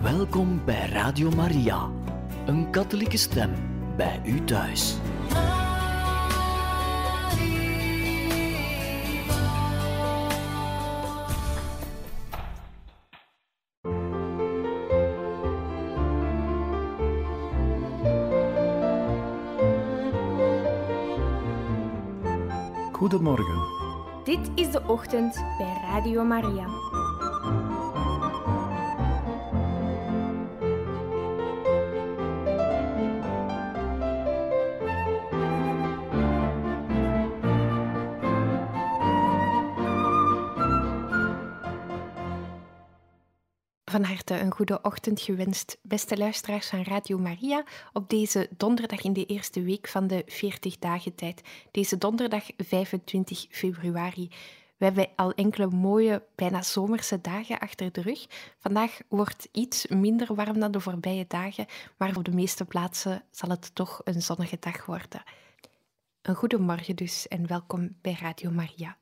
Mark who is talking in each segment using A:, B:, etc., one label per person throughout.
A: Welkom bij Radio Maria, een katholieke stem bij u thuis.
B: Goedemorgen.
C: Dit is de ochtend bij Radio Maria. Van harte een goede ochtend gewenst, beste luisteraars van Radio Maria, op deze donderdag in de eerste week van de 40 dagen tijd. Deze donderdag 25 februari. We hebben al enkele mooie, bijna zomerse dagen achter de rug. Vandaag wordt iets minder warm dan de voorbije dagen, maar op de meeste plaatsen zal het toch een zonnige dag worden. Een goede morgen dus en welkom bij Radio Maria.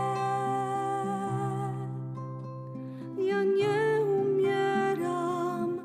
D: Ja nie umieram,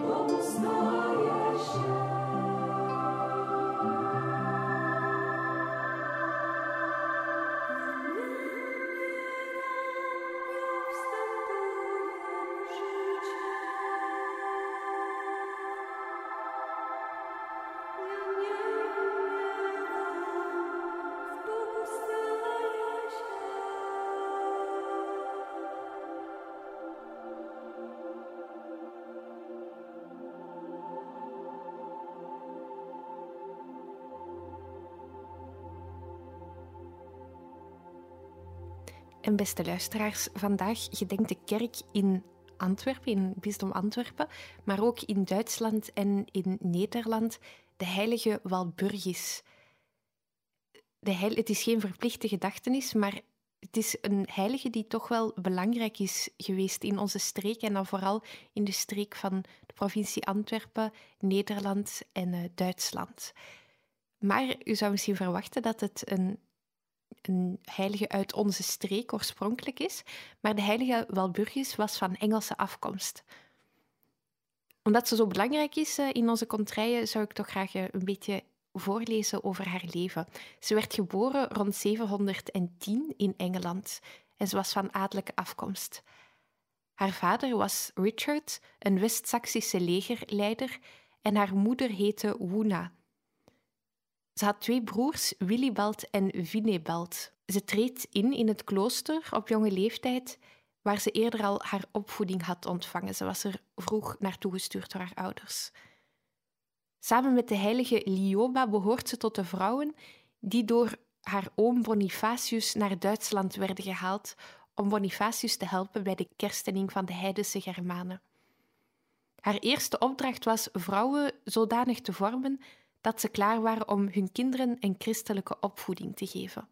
C: En beste luisteraars, vandaag gedenkt de kerk in Antwerpen, in het bisdom Antwerpen, maar ook in Duitsland en in Nederland, de heilige Walburgis. Het is geen verplichte gedachtenis, maar het is een heilige die toch wel belangrijk is geweest in onze streek en dan vooral in de streek van de provincie Antwerpen, Nederland en Duitsland. Maar u zou misschien verwachten dat het een heilige uit onze streek oorspronkelijk is, maar de heilige Walburgis was van Engelse afkomst. Omdat ze zo belangrijk is in onze contraille, zou ik toch graag een beetje voorlezen over haar leven. Ze werd geboren rond 710 in Engeland en ze was van adellijke afkomst. Haar vader was Richard, een West-Saksische legerleider, en haar moeder heette Woona. Ze had 2 broers, Willibald en Vinebald. Ze treedt in het klooster op jonge leeftijd, waar ze eerder al haar opvoeding had ontvangen. Ze was er vroeg naartoe gestuurd door haar ouders. Samen met de heilige Lioba behoort ze tot de vrouwen die door haar oom Bonifacius naar Duitsland werden gehaald om Bonifacius te helpen bij de kerstening van de heidense Germanen. Haar eerste opdracht was vrouwen zodanig te vormen dat ze klaar waren om hun kinderen een christelijke opvoeding te geven.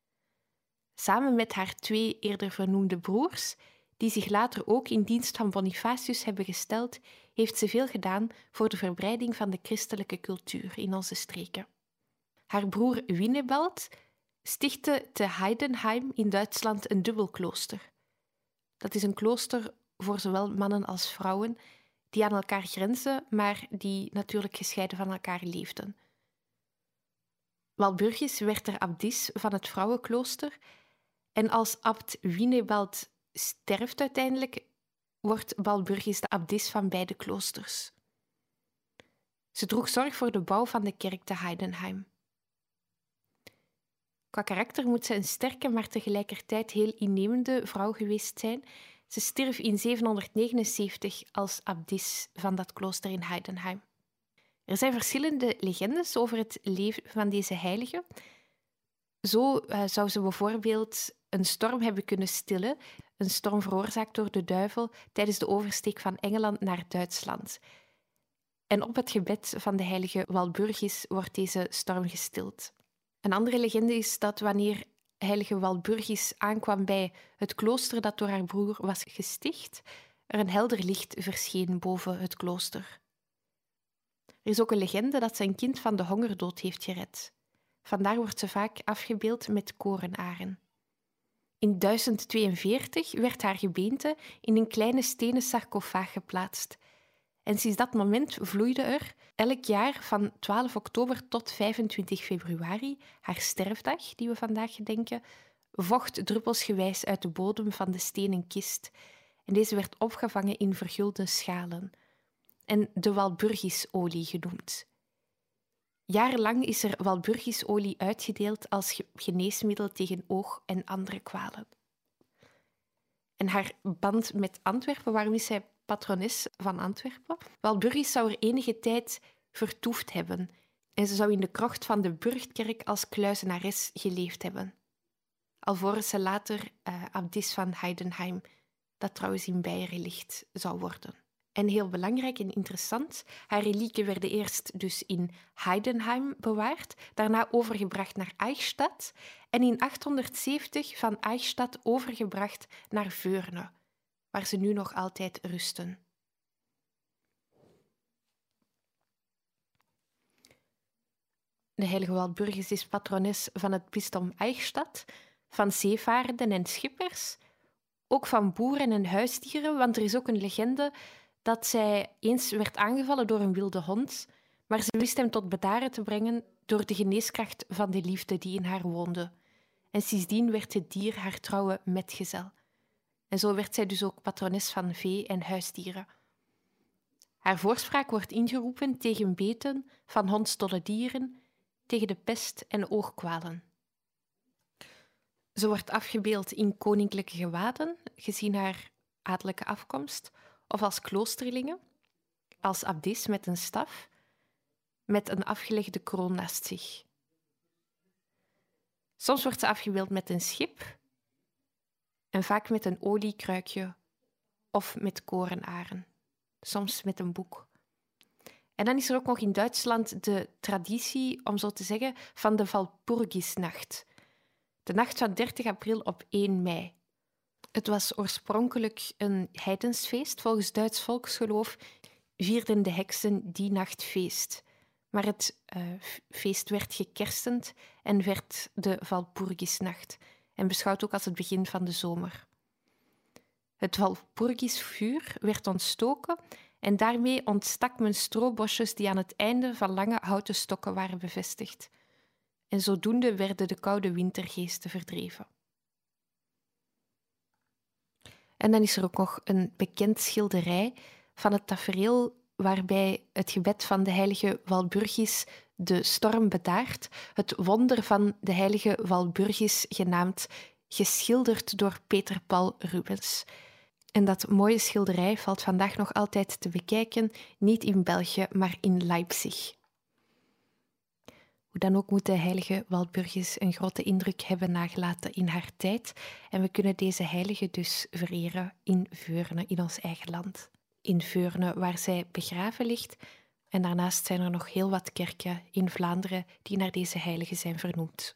C: Samen met haar 2 eerder vernoemde broers, die zich later ook in dienst van Bonifacius hebben gesteld, heeft ze veel gedaan voor de verbreiding van de christelijke cultuur in onze streken. Haar broer Winebald stichtte te Heidenheim in Duitsland een dubbelklooster. Dat is een klooster voor zowel mannen als vrouwen, die aan elkaar grenzen, maar die natuurlijk gescheiden van elkaar leefden. Walburgis werd er abdis van het vrouwenklooster en als abt Winebald sterft uiteindelijk, wordt Walburgis de abdis van beide kloosters. Ze droeg zorg voor de bouw van de kerk te Heidenheim. Qua karakter moet ze een sterke, maar tegelijkertijd heel innemende vrouw geweest zijn. Ze stierf in 779 als abdis van dat klooster in Heidenheim. Er zijn verschillende legendes over het leven van deze heilige. Zo zou ze bijvoorbeeld een storm hebben kunnen stillen, een storm veroorzaakt door de duivel tijdens de oversteek van Engeland naar Duitsland. En op het gebed van de heilige Walburgis wordt deze storm gestild. Een andere legende is dat wanneer heilige Walburgis aankwam bij het klooster dat door haar broer was gesticht, er een helder licht verscheen boven het klooster. Er is ook een legende dat ze een kind van de hongerdood heeft gered. Vandaar wordt ze vaak afgebeeld met korenaren. In 1042 werd haar gebeente in een kleine stenen sarcofaag geplaatst. En sinds dat moment vloeide er elk jaar van 12 oktober tot 25 februari, haar sterfdag, die we vandaag gedenken, vocht druppelsgewijs uit de bodem van de stenen kist. En deze werd opgevangen in vergulde schalen en de Walburgisolie genoemd. Jarenlang is er Walburgisolie uitgedeeld als geneesmiddel tegen oog- en andere kwalen. En haar band met Antwerpen, waarom is zij patrones van Antwerpen? Walburgis zou er enige tijd vertoefd hebben en ze zou in de krocht van de Burchtkerk als kluizenares geleefd hebben. Alvorens ze later abdis van Heidenheim, dat trouwens in Beieren ligt, zou worden. En heel belangrijk en interessant, haar relieken werden eerst dus in Heidenheim bewaard, daarna overgebracht naar Eichstätt en in 870 van Eichstätt overgebracht naar Veurne, waar ze nu nog altijd rusten. De heilige Walburgis is patrones van het bisdom Eichstätt, van zeevaarden en schippers, ook van boeren en huisdieren, want er is ook een legende dat zij eens werd aangevallen door een wilde hond, maar ze wist hem tot bedaren te brengen door de geneeskracht van de liefde die in haar woonde. En sindsdien werd het dier haar trouwe metgezel. En zo werd zij dus ook patrones van vee en huisdieren. Haar voorspraak wordt ingeroepen tegen beten van hondsdolle dieren, tegen de pest en oogkwalen. Ze wordt afgebeeld in koninklijke gewaden, gezien haar adellijke afkomst, of als kloosterlinge, als abdis met een staf, met een afgelegde kroon naast zich. Soms wordt ze afgebeeld met een schip en vaak met een oliekruikje of met korenaren, soms met een boek. En dan is er ook nog in Duitsland de traditie, om zo te zeggen, van de Walpurgisnacht. De nacht van 30 april op 1 mei. Het was oorspronkelijk een heidensfeest. Volgens Duits volksgeloof vierden de heksen die nacht feest. Maar het feest werd gekerstend en werd de Walpurgisnacht en beschouwd ook als het begin van de zomer. Het Walpurgisvuur werd ontstoken en daarmee ontstak men stroobosjes die aan het einde van lange houten stokken waren bevestigd. En zodoende werden de koude wintergeesten verdreven. En dan is er ook nog een bekend schilderij van het tafereel waarbij het gebed van de heilige Walburgis de storm bedaart, het wonder van de heilige Walburgis genaamd, geschilderd door Peter Paul Rubens. En dat mooie schilderij valt vandaag nog altijd te bekijken, niet in België, maar in Leipzig. Hoe dan ook moet de heilige Walburgis een grote indruk hebben nagelaten in haar tijd. En we kunnen deze heilige dus vereren in Veurne, in ons eigen land. In Veurne, waar zij begraven ligt. En daarnaast zijn er nog heel wat kerken in Vlaanderen die naar deze heilige zijn vernoemd.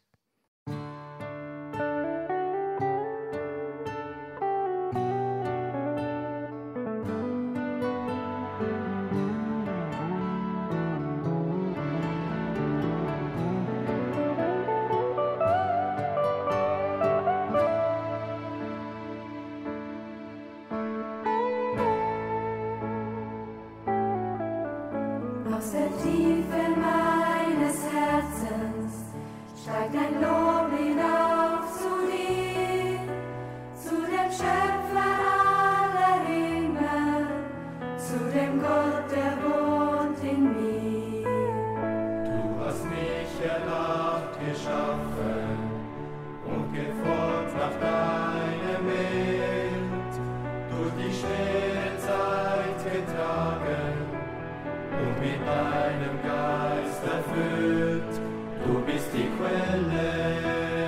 B: Aus der Tiefe meines Herzens steigt ein Lob hinauf zu dir, zu dem Schöpfer aller Himmel, zu dem Gott, der wohnt in mir.
D: Du hast mich erdacht, geschaffen und geformt nach deinem Bild, durch die schwere Zeit getragen und mit deinem Geist erfüllt. Du bist die Quelle,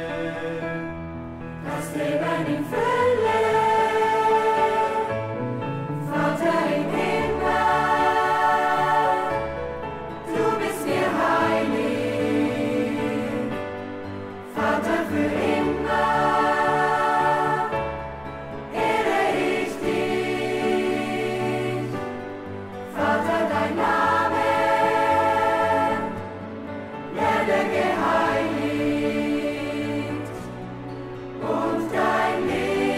B: Das Leben in Fülle, Vater im Himmel, du bist mir heilig, Vater für immer, ehre ich dich, Vater dein Name, werde geheiligt und dein Licht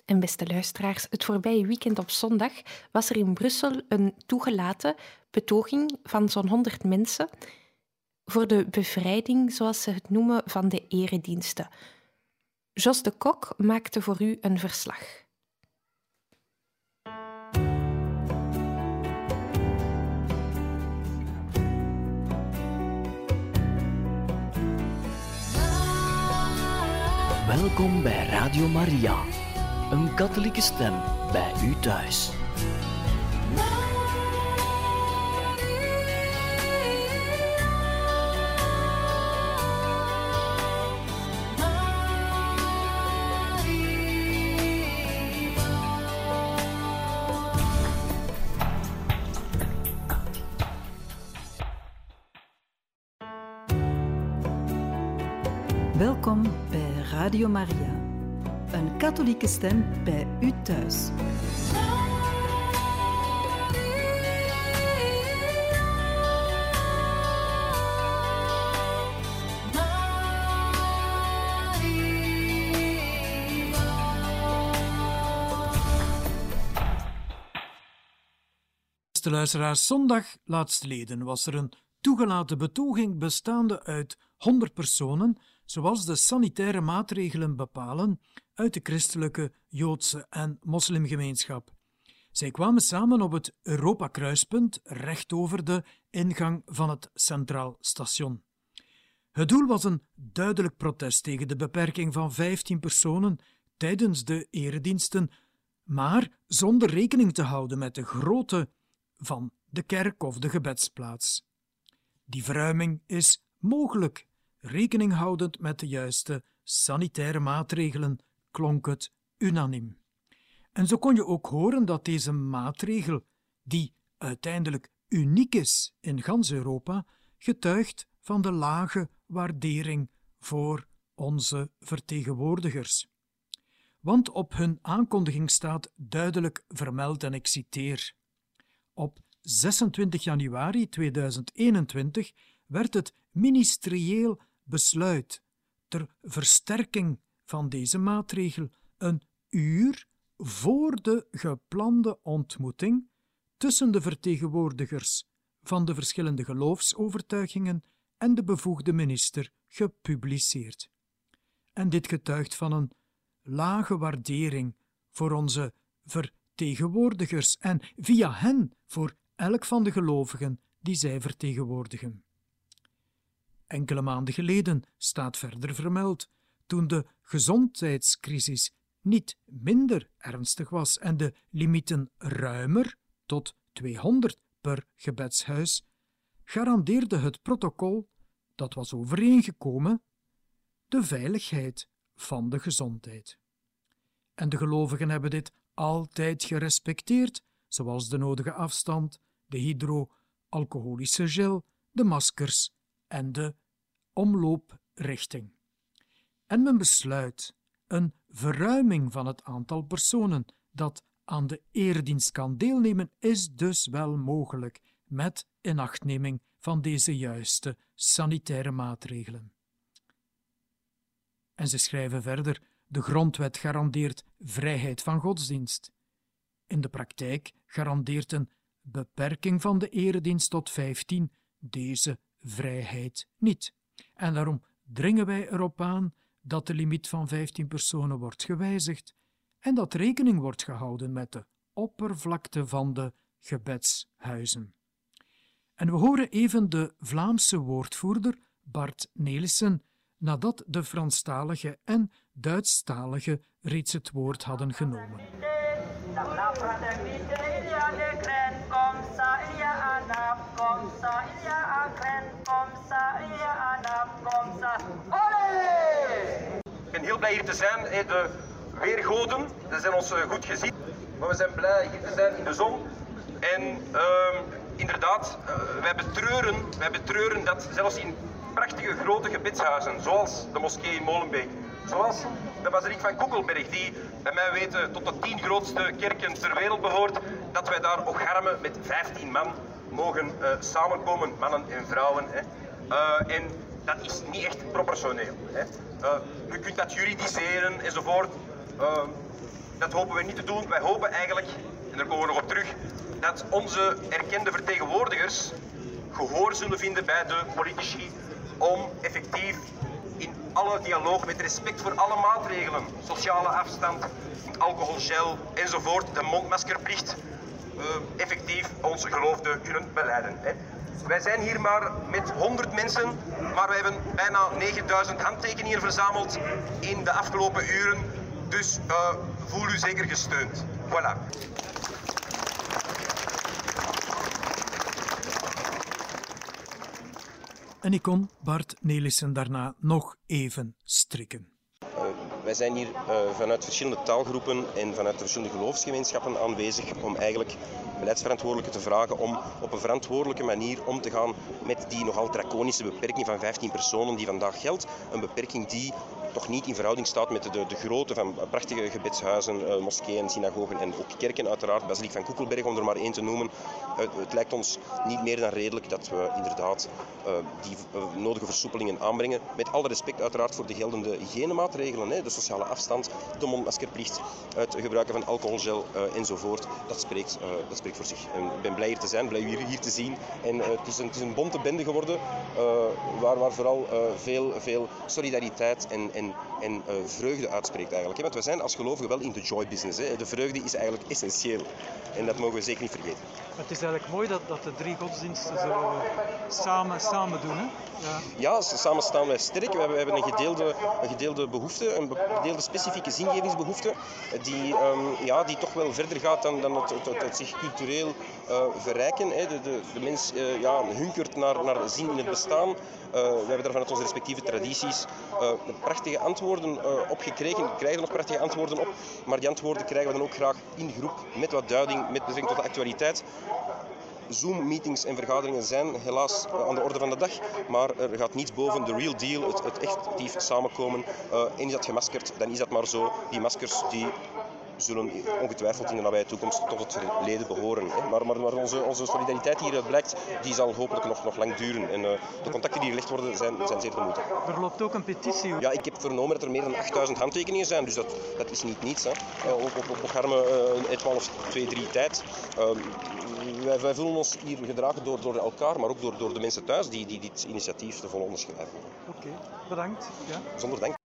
C: En beste luisteraars, het voorbije weekend op zondag was er in Brussel een toegelaten betoging van zo'n 100 mensen voor de bevrijding, zoals ze het noemen, van de erediensten. Jos de Kok maakte voor u een verslag.
A: Welkom bij Radio Maria, een katholieke stem bij u thuis.
E: Welkom bij Radio Maria, een katholieke stem bij u thuis.
F: Beste luisteraars, zondag laatstleden was er een toegelaten betoging bestaande uit 100 personen, zoals de sanitaire maatregelen bepalen, uit de christelijke, Joodse en moslimgemeenschap. Zij kwamen samen op het Europa-kruispunt recht over de ingang van het Centraal Station. Het doel was een duidelijk protest tegen de beperking van 15 personen tijdens de erediensten, maar zonder rekening te houden met de grootte van de kerk of de gebedsplaats. Die verruiming is mogelijk, rekening houdend met de juiste sanitaire maatregelen, klonk het unaniem. En zo kon je ook horen dat deze maatregel, die uiteindelijk uniek is in gans Europa, getuigt van de lage waardering voor onze vertegenwoordigers. Want op hun aankondiging staat duidelijk vermeld, en ik citeer: op 26 januari 2021 werd het ministerieel besluit ter versterking van deze maatregel een uur voor de geplande ontmoeting tussen de vertegenwoordigers van de verschillende geloofsovertuigingen en de bevoegde minister gepubliceerd. En dit getuigt van een lage waardering voor onze vertegenwoordigers en via hen voor elk van de gelovigen die zij vertegenwoordigen. Enkele maanden geleden, staat verder vermeld, toen de gezondheidscrisis niet minder ernstig was en de limieten ruimer, tot 200 per gebedshuis, garandeerde het protocol, dat was overeengekomen, de veiligheid van de gezondheid. En de gelovigen hebben dit altijd gerespecteerd, zoals de nodige afstand, de hydroalcoholische gel, de maskers en de omlooprichting. En men besluit een verruiming van het aantal personen dat aan de eredienst kan deelnemen, is dus wel mogelijk met inachtneming van deze juiste sanitaire maatregelen. En ze schrijven verder: de grondwet garandeert vrijheid van godsdienst. In de praktijk garandeert een beperking van de eredienst tot 15 deze vrijheid niet. En daarom dringen wij erop aan dat de limiet van 15 personen wordt gewijzigd en dat rekening wordt gehouden met de oppervlakte van de gebedshuizen. En we horen even de Vlaamse woordvoerder Bart Nelissen, nadat de Franstalige en Duitstalige reeds het woord hadden genomen.
G: Ik ben heel blij hier te zijn. De weergoden zijn ons goed gezien. Maar we zijn blij hier te zijn in de zon. En inderdaad, wij betreuren dat zelfs in prachtige grote gebedshuizen, zoals de moskee in Molenbeek, zoals de basiliek van Koekelberg, die bij mij weten tot de 10 grootste kerken ter wereld behoort, dat wij daar ocharmen met 15 man mogen samenkomen, mannen en vrouwen. En dat is niet echt proportioneel. Je kunt dat juridiseren enzovoort. Dat hopen we niet te doen. Wij hopen eigenlijk, en daar komen we nog op terug, dat onze erkende vertegenwoordigers gehoor zullen vinden bij de politici om effectief in alle dialoog met respect voor alle maatregelen, sociale afstand, alcoholgel enzovoort, de mondmaskerplicht, effectief ons geloof te kunnen belijden. Wij zijn hier maar met 100 mensen, maar we hebben bijna 9000 handtekeningen verzameld in de afgelopen uren. Dus voel u zeker gesteund. Voilà.
F: En ik kon Bart Nelissen daarna nog even strikken.
G: Wij zijn hier vanuit verschillende taalgroepen en vanuit de verschillende geloofsgemeenschappen aanwezig om eigenlijk beleidsverantwoordelijken te vragen om op een verantwoordelijke manier om te gaan met die nogal draconische beperking van 15 personen die vandaag geldt. Een beperking die toch niet in verhouding staat met de grootte van prachtige gebedshuizen, moskeeën, synagogen en ook kerken uiteraard. Basiliek van Koekelberg om er maar één te noemen. Het lijkt ons niet meer dan redelijk dat we inderdaad die nodige versoepelingen aanbrengen. Met alle respect uiteraard voor de geldende hygiënemaatregelen, de sociale afstand, de mondmaskerplicht, het gebruiken van alcoholgel enzovoort. Dat spreekt voor zich. En ik ben blij hier te zijn, blij hier te zien. En het is een bonte bende geworden waar vooral veel solidariteit en vreugde uitspreekt eigenlijk. Want we zijn als gelovigen wel in de joy business. De vreugde is eigenlijk essentieel. En dat mogen we zeker niet vergeten.
H: Het is eigenlijk mooi dat de drie godsdiensten zo samen doen. Hè?
G: Ja, samen staan wij sterk. We hebben een gedeelde behoefte, een gedeelde specifieke zingevingsbehoefte die toch wel verder gaat dan het zich cultureel verrijken. De mens hunkert naar zin in het bestaan. We hebben daar vanuit onze respectieve tradities prachtige antwoorden op gekregen. We krijgen er nog prachtige antwoorden op, maar die antwoorden krijgen we dan ook graag in groep met wat duiding, met betrekking tot de actualiteit. Zoom-meetings en vergaderingen zijn helaas aan de orde van de dag, maar er gaat niets boven de real deal, het effectief samenkomen. En is dat gemaskerd, dan is dat maar zo. Die maskers die zullen ongetwijfeld in de nabije toekomst tot het verleden behoren. Maar onze solidariteit hieruit blijkt, die zal hopelijk nog lang duren. En de contacten die gelegd worden zijn zeer de moeite.
H: Er loopt ook een petitie.
G: Ja, ik heb vernomen dat er meer dan 8000 handtekeningen zijn, dus dat is niet niets. Op Garme etmaal of 2-3 tijd. Wij voelen ons hier gedragen door elkaar, maar ook door de mensen thuis die dit initiatief te volle onderschrijven.
H: Oké, bedankt. Ja.
G: Zonder dank.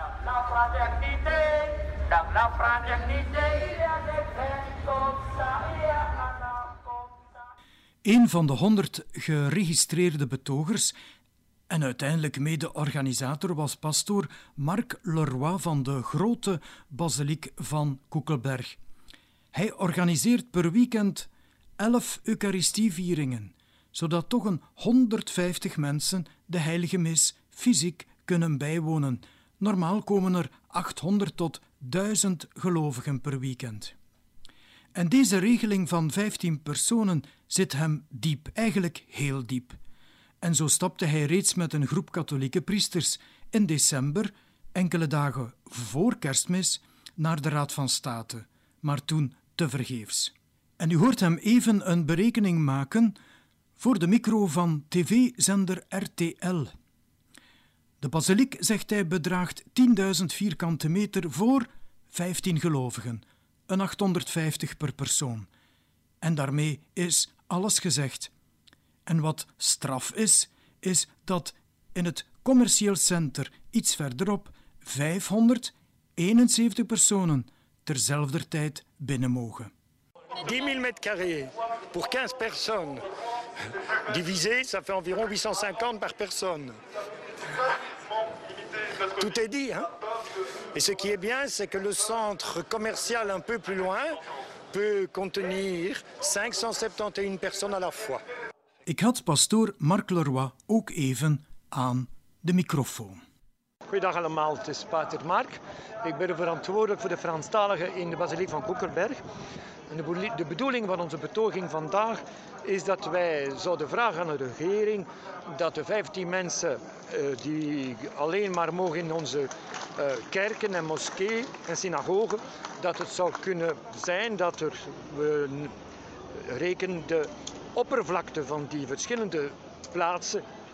F: Een van de 100 geregistreerde betogers en uiteindelijk mede-organisator was pastoor Marc Leroy van de grote basiliek van Koekelberg. Hij organiseert per weekend 11 Eucharistievieringen, zodat toch een 150 mensen de heilige mis fysiek kunnen bijwonen. Normaal komen er 800 tot 1000 gelovigen per weekend. En deze regeling van 15 personen zit hem diep, eigenlijk heel diep. En zo stapte hij reeds met een groep katholieke priesters in december, enkele dagen voor Kerstmis, naar de Raad van State, maar toen tevergeefs. En u hoort hem even een berekening maken voor de micro van tv-zender RTL. De basiliek, zegt hij, bedraagt 10.000 vierkante meter voor 15 gelovigen, een 850 per persoon. En daarmee is alles gezegd. En wat straf is dat in het commercieel center iets verderop 571 personen terzelfde tijd binnen mogen.
I: 10 000 mètres carrés pour 15 personnes. Divisé, ça fait environ 850 par personne. Tout est dit, hein? Et ce qui est bien, c'est que le centre commercial un peu plus loin peut contenir 571 personnes à la fois.
F: Ik had pastoor Marc Leroy ook even aan de microfoon.
H: Goedendag allemaal, het is pater Marc. Ik ben verantwoordelijk voor de Franstaligen in de basiliek van Koekelberg. En de bedoeling van onze betoging vandaag is dat wij zouden vragen aan de regering dat de 15 mensen die alleen maar mogen in onze kerken en moskeeën en synagogen, dat het zou kunnen zijn dat we rekenen de oppervlakte van die verschillende plaatsen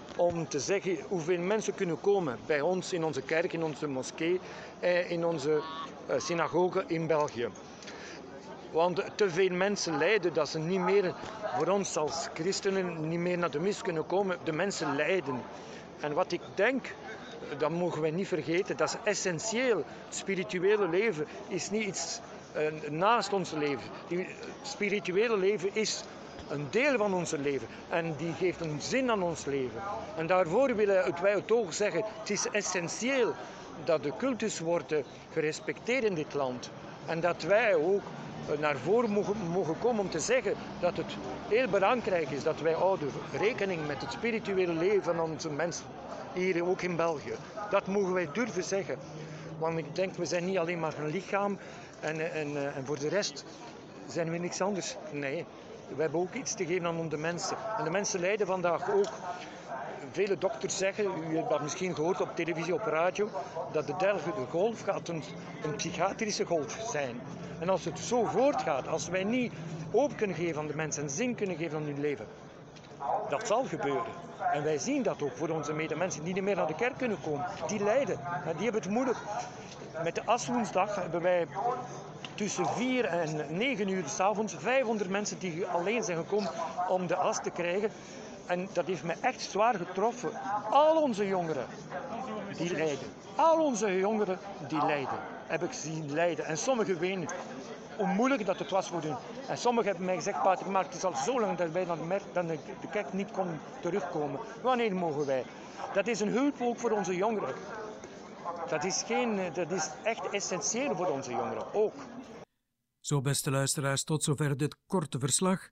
H: om te zeggen hoeveel mensen kunnen komen bij ons in onze kerk, in onze moskee, in onze synagoge in België. Want te veel mensen lijden dat ze niet meer, voor ons als christenen, niet meer naar de mis kunnen komen. De mensen lijden. En wat ik denk, dat mogen wij niet vergeten, dat is essentieel. Het spirituele leven is niet iets naast ons leven. Het spirituele leven is een deel van ons leven. En die geeft een zin aan ons leven. En daarvoor willen wij het ook zeggen, het is essentieel dat de cultus wordt gerespecteerd in dit land. En dat wij ook naar voren mogen komen om te zeggen dat het heel belangrijk is dat wij houden rekening met het spirituele leven van onze mensen, hier ook in België. Dat mogen wij durven zeggen. Want ik denk, we zijn niet alleen maar een lichaam en voor de rest zijn we niks anders. Nee, we hebben ook iets te geven aan onze mensen. En de mensen lijden vandaag ook. Vele dokters zeggen, u hebt dat misschien gehoord op televisie, op radio, dat de derde golf gaat een psychiatrische golf zijn. En als het zo voortgaat, als wij niet hoop kunnen geven aan de mensen en zin kunnen geven aan hun leven, dat zal gebeuren. En wij zien dat ook voor onze medemensen die niet meer naar de kerk kunnen komen. Die lijden en die hebben het moeilijk. Met de aswoensdag hebben wij tussen 4 en 9 uur 's avonds 500 mensen die alleen zijn gekomen om de as te krijgen. En dat heeft me echt zwaar getroffen. Al onze jongeren die lijden. Al onze jongeren die lijden. Heb ik zien lijden. En sommigen wenen hoe moeilijk dat het was voor hen. En sommigen hebben mij gezegd, Pater Mark, het is al zo lang dat wij naar de kerk niet konden terugkomen. Wanneer mogen wij? Dat is een hulp ook voor onze jongeren. Dat is echt essentieel voor onze jongeren ook.
F: Zo, beste luisteraars, tot zover dit korte verslag.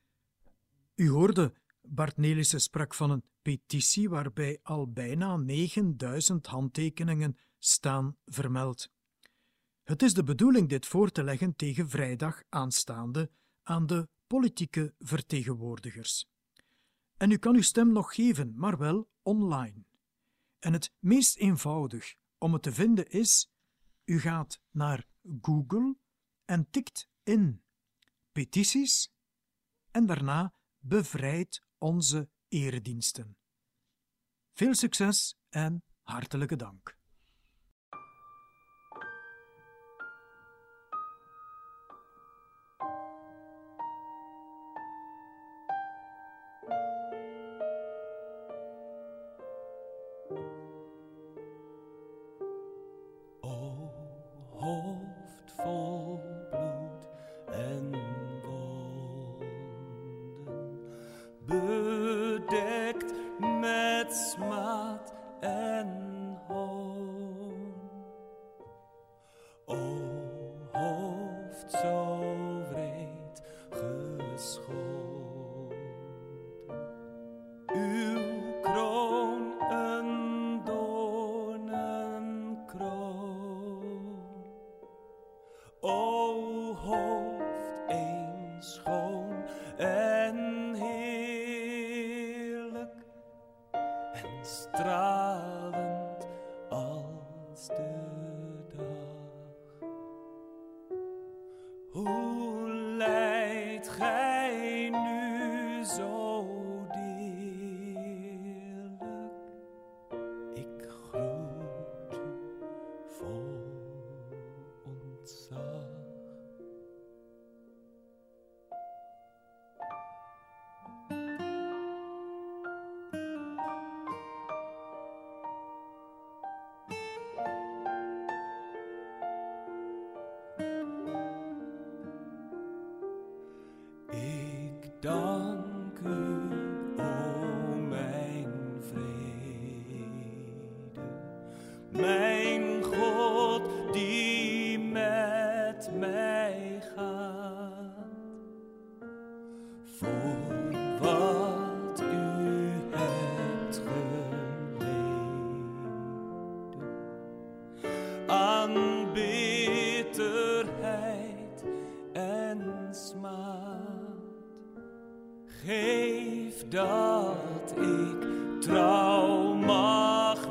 F: U hoorde, Bart Nelissen sprak van een petitie waarbij al bijna 9000 handtekeningen staan vermeld. Het is de bedoeling dit voor te leggen tegen vrijdag aanstaande aan de politieke vertegenwoordigers. En u kan uw stem nog geven, maar wel online. En het meest eenvoudig om het te vinden is, u gaat naar Google en tikt in petities en daarna bevrijd onze erediensten. Veel succes en hartelijke dank.
J: Hoofd vol bloed en wonden, bedekt met smaad en hoon. O hoofd zo wreed geschonden, uw kroon een doornenkroon. O hoofd eens schoon en heerlijk en stralend als de dag. Hoe lijdt gij nu zo deerlijk? Ik groet u vol ontzag. Ik dank u, o mijn vrede, mijn God die met mij gaat, voor wat u hebt geleden aan bitterheid en smaad. Geef dat ik trouw mag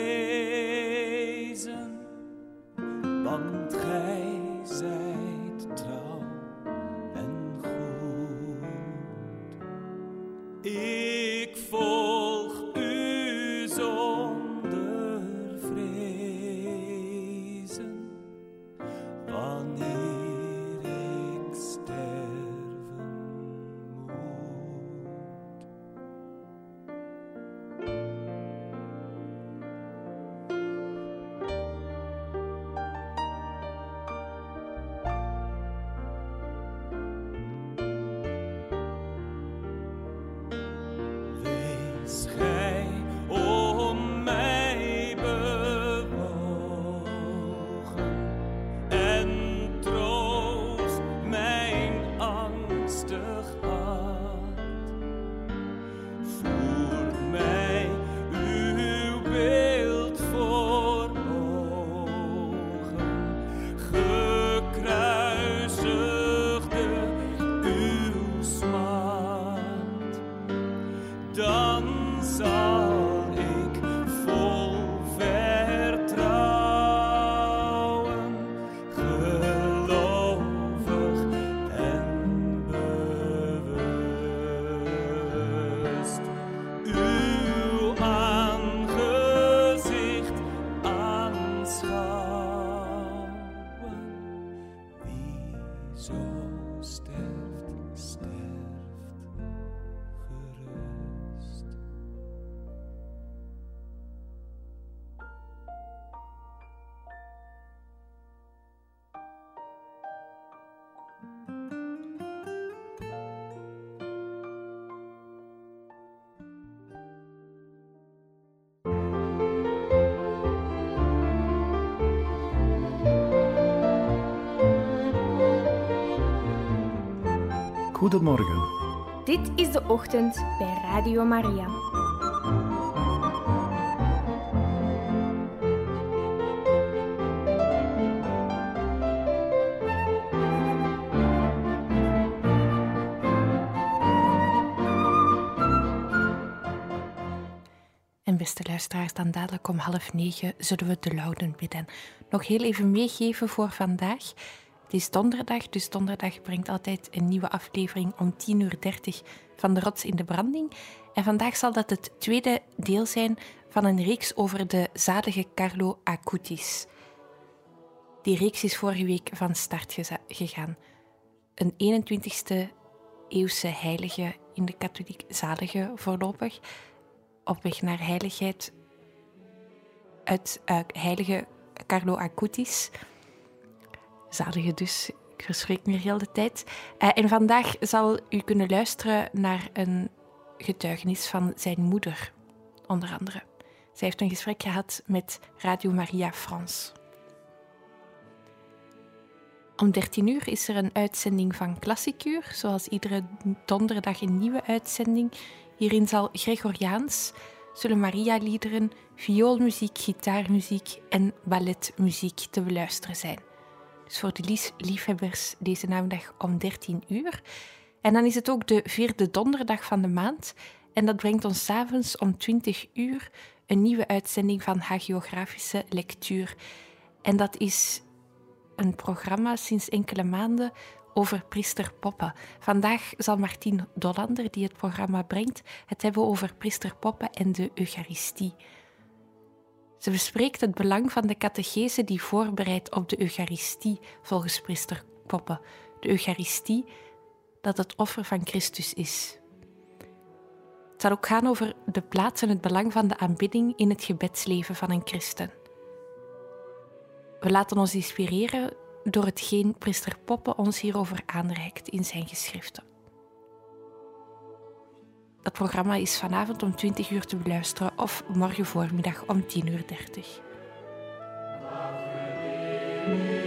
J: wezen, want gij zijt trouw en goed. Ik volg u rustig hart. Voer mij uw beeld voor ogen, gekruisigde uw smart. Dan zal ik vol vertrouwen, gelovig en bewust uw aangezicht aanschouwen. Wie zo sterft, sterft gerust.
K: Goedemorgen.
L: Dit is de ochtend bij Radio Maria.
C: En beste luisteraars, dan dadelijk om 8:30 zullen we de Louden bidden. Nog heel even meegeven voor vandaag. Het is donderdag, dus donderdag brengt altijd een nieuwe aflevering om 10:30 van De Rots in de Branding. En vandaag zal dat het tweede deel zijn van een reeks over de zalige Carlo Acutis. Die reeks is vorige week van start gegaan. Een 21e eeuwse heilige in de katholiek, zalige voorlopig, op weg naar heiligheid, uit heilige Carlo Acutis. Zalige dus, ik verspreek me heel de tijd. En vandaag zal u kunnen luisteren naar een getuigenis van zijn moeder, onder andere. Zij heeft een gesprek gehad met Radio Maria France. Om 13:00 is er een uitzending van Klassikuur, zoals iedere donderdag een nieuwe uitzending. Hierin zal Gregoriaans, zullen Maria-liederen, vioolmuziek, gitaarmuziek en balletmuziek te beluisteren zijn. Dus voor de liefhebbers deze namiddag om 13:00. En dan is het ook de 4e donderdag van de maand. En dat brengt ons 's avonds om 20:00 een nieuwe uitzending van Hagiografische Lectuur. En dat is een programma sinds enkele maanden over priester Poppe. Vandaag zal Martien Dollander, die het programma brengt, het hebben over priester Poppe en de Eucharistie. Ze bespreekt het belang van de catechese die voorbereidt op de Eucharistie volgens priester Poppe. De Eucharistie, dat het offer van Christus is. Het zal ook gaan over de plaats en het belang van de aanbidding in het gebedsleven van een christen. We laten ons inspireren door hetgeen priester Poppe ons hierover aanreikt in zijn geschriften. Dat programma is vanavond om 20:00 te beluisteren of morgen voormiddag om 10:30.